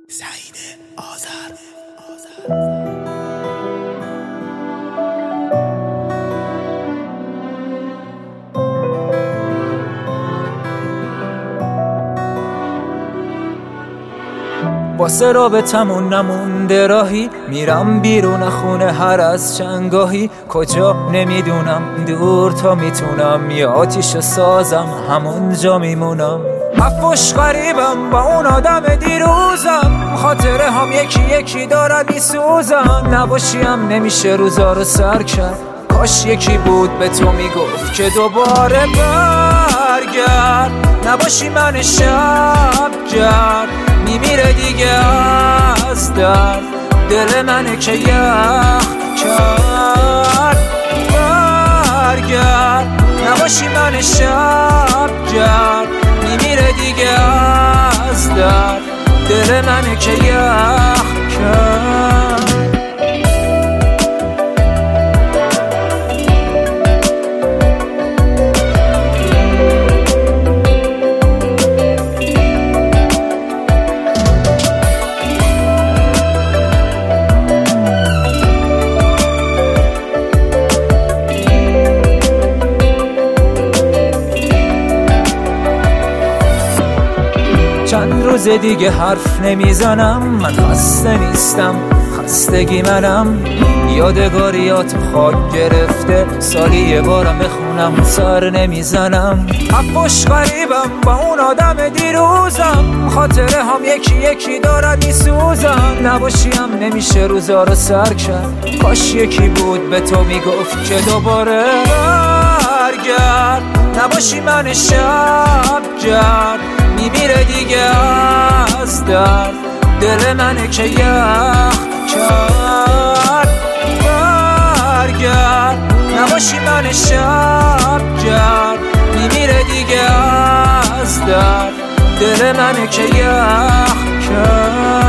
سعید آذر. واسه رابطمون نمونده راهی، میرم بیرون خونه هر از چنگاهی. کجا نمیدونم، دور تا میتونم، یه آتیش سازم همونجا میمونم. حفش غریبم با اون آدم دیروزم، خاطره هم یکی یکی دارن میسوزن. نباشیم نمیشه روزا رو سر کرد، کاش یکی بود به تو میگفت که دوباره برگرد. نباشی من شب گرد میمیره دیگه از درد، دل منه که یخ کرد. برگرد نباشی من شب گرد میمیره دیگه از درد، دل منه که یخ کرد. چند روز دیگه حرف نمیزنم، من خسته نیستم، خستگی منم. یادگاریات خاک گرفته، سالی یه بارم بخونم سر نمیزنم. حفش غریبم با اون آدم دیروزم، خاطره هم یکی یکی دارن میسوزن. نباشیم نمیشه روزا رو سر کرد، کاش یکی بود به تو میگفت که دوباره برگرد. نباشی من شب گرد میمیره دیگه از درد، دل منه که یخ کرد. برگرد نباشی من شب گرد میمیره دیگه از درد، دل منه که یخ کرد.